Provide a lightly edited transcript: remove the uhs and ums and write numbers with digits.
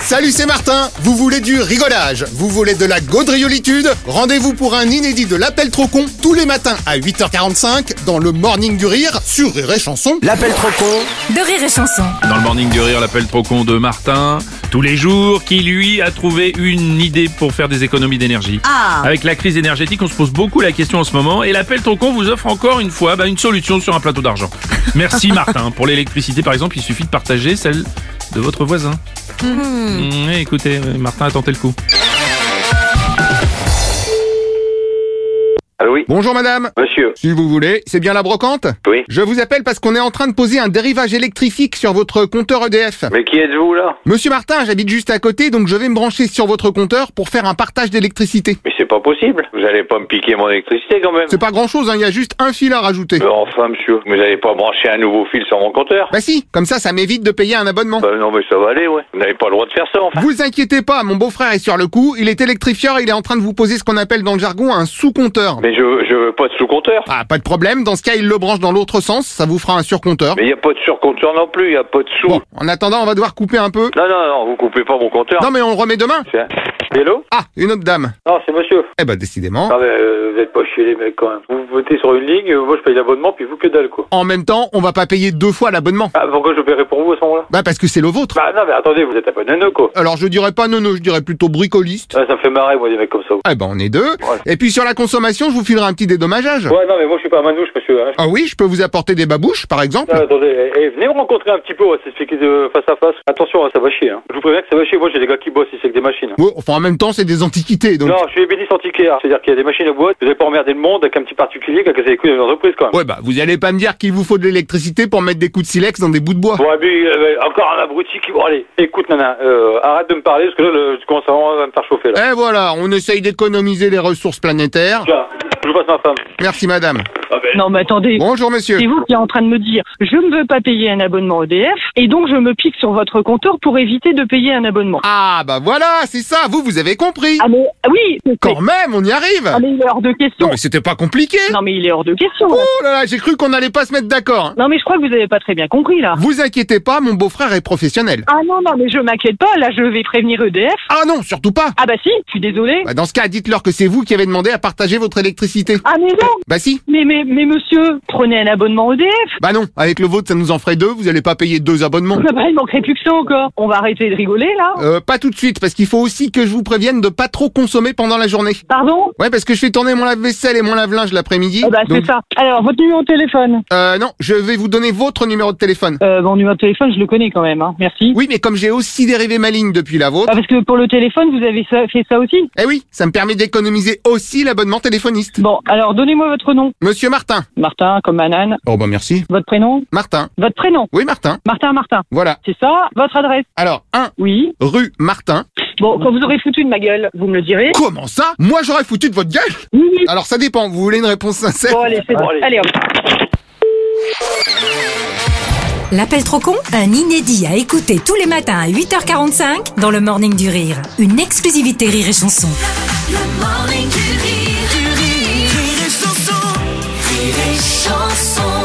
Salut, c'est Martin. Vous voulez du rigolage? Vous voulez de la gaudriolitude? Rendez-vous pour un inédit de l'appel trop con tous les matins à 8h45 dans le Morning du Rire sur Rire et Chanson. L'appel trop con de Rire et Chanson. Dans le Morning du Rire, l'appel trop con de Martin, tous les jours, qui lui a trouvé une idée pour faire des économies d'énergie. Avec la crise énergétique, on se pose beaucoup la question en ce moment et l'appel trop con vous offre encore une fois une solution sur un plateau d'argent. Merci Martin. Pour l'électricité par exemple, il suffit de partager celle de votre voisin. Écoutez, Martin a tenté le coup. Allô, oui. Bonjour madame. Monsieur. Si vous voulez, c'est bien la brocante? Oui. Je vous appelle parce qu'on est en train de poser un dérivage électrifique sur votre compteur EDF. Mais qui êtes-vous, là? Monsieur Martin, j'habite juste à côté, donc je vais me brancher sur votre compteur pour faire un partage d'électricité. Mais c'est pas possible. Vous allez pas me piquer mon électricité, quand même. C'est pas grand chose, il y a juste un fil à rajouter. Mais enfin, monsieur, vous allez pas brancher un nouveau fil sur mon compteur? Bah si, comme ça m'évite de payer un abonnement. Non, mais ça va aller, ouais. Vous n'avez pas le droit de faire ça, enfin. Vous inquiétez pas, mon beau-frère est sur le coup, il est électrifieur et il est en train de vous poser ce qu'on appelle dans le jargon un sous-compteur. Mais je veux pas de sous-compteur. Ah, pas de problème, dans ce cas il le branche dans l'autre sens, ça vous fera un surcompteur. Mais y a pas de surcompteur non plus, y a pas de sous. Bon, en attendant on va devoir couper un peu. Non, vous coupez pas mon compteur. Non mais on le remet demain. Hello? Ah, une autre dame. Non, c'est monsieur. Eh ben décidément. Ah, mais vous êtes pas chier les mecs, quand même. Vous votez sur une ligne, moi je paye l'abonnement, puis vous que dalle, quoi. En même temps, on va pas payer deux fois l'abonnement. Ah, pourquoi je paierai pour vous à ce moment-là? Bah parce que c'est le vôtre. Bah non, mais attendez, vous êtes un peu neuneux, quoi. Alors je dirais pas nono, je dirais plutôt bricoliste. Ah, ça me fait marrer, moi, des mecs comme ça. Eh ben on est deux. Ouais. Et puis sur la consommation, je vous filerai un petit dédommageage. Ouais, non, mais moi je suis pas manouche, monsieur. Hein. Ah oui, je peux vous apporter des babouches, par exemple. Ah, attendez, venez me rencontrer un petit peu, on va s'expliquer de face à face. Attention, ça va chier. Hein. Je vous préviens que ça va chier. Moi, j'ai des gars qui bossent ici avec des machines. Ouais, enfin en même temps, c'est des antiquités, donc. Non, je suis ébéniste antiquaire. C'est-à-dire qu'il y a des machines à boîte. Vous n'allez pas emmerder le monde avec un petit particulier qui a cassé les couilles d'une entreprise, quand même. Ouais, bah vous allez pas me dire qu'il vous faut de l'électricité pour mettre des coups de silex dans des bouts de bois. Bon, et puis, encore un abruti qui... Bon, allez, écoute, nana, arrête de me parler, parce que là, tu commences à me faire chauffer, là. Et voilà, on essaye d'économiser les ressources planétaires. Tiens, je vous passe ma femme. Merci madame. Ah, ben... Non, mais attendez. Bonjour monsieur. C'est vous qui êtes en train de me dire, je ne veux pas payer un abonnement EDF, et donc je me pique sur votre compteur pour éviter de payer un abonnement. Ah bah voilà, c'est ça, vous avez compris. Ah mais, oui. Quand même, on y arrive. Ah mais il est hors de question. Non mais c'était pas compliqué. Non mais il est hors de question. Oh là là, j'ai cru qu'on allait pas se mettre d'accord. Hein. Non mais je crois que vous avez pas très bien compris, là. Vous inquiétez pas, mon beau-frère est professionnel. Ah non, mais je m'inquiète pas, là je vais prévenir EDF. Ah non, surtout pas. Ah bah si, je suis désolée. Bah dans ce cas, dites-leur que c'est vous qui avez demandé à partager votre électricité. Ah mais non. Bah si. Mais monsieur, prenez un abonnement EDF. Bah non, avec le vôtre ça nous en ferait deux, vous allez pas payer deux abonnements. Ah bah il manquerait plus que ça encore. On va arrêter de rigoler, là. Pas tout de suite, parce qu'il faut aussi que je vous prévienne de pas trop consommer pendant la journée. Pardon? Ouais, parce que je fais tourner mon lave-vaisselle et mon lave-linge l'après-midi. Ah bah donc... c'est ça. Alors, votre numéro de téléphone? Non, je vais vous donner votre numéro de téléphone. Mon numéro de téléphone, je le connais quand même, hein. Merci. Oui, mais comme j'ai aussi dérivé ma ligne depuis la vôtre... Ah, parce que pour le téléphone, vous avez fait ça aussi? Eh oui, ça me permet d'économiser aussi l'abonnement téléphoniste. Bon, alors donnez-moi votre nom. Monsieur Martin. Martin, comme banane. Oh bah merci. Votre prénom? Martin. Votre prénom? Oui, Martin. Martin. Voilà. C'est ça, votre adresse? Alors, 1 Oui. rue Martin. Bon, quand vous aurez foutu de ma gueule, vous me le direz. Comment ça? Moi j'aurais foutu de votre gueule? Oui. Alors ça dépend, vous voulez une réponse sincère? Bon, allez, c'est bon. Allez, hop. L'appel trop con, un inédit à écouter tous les matins à 8h45 dans le Morning du Rire. Une exclusivité Rire et Chanson. Le Morning du Rire, Rire et Chanson, Rire et Chanson.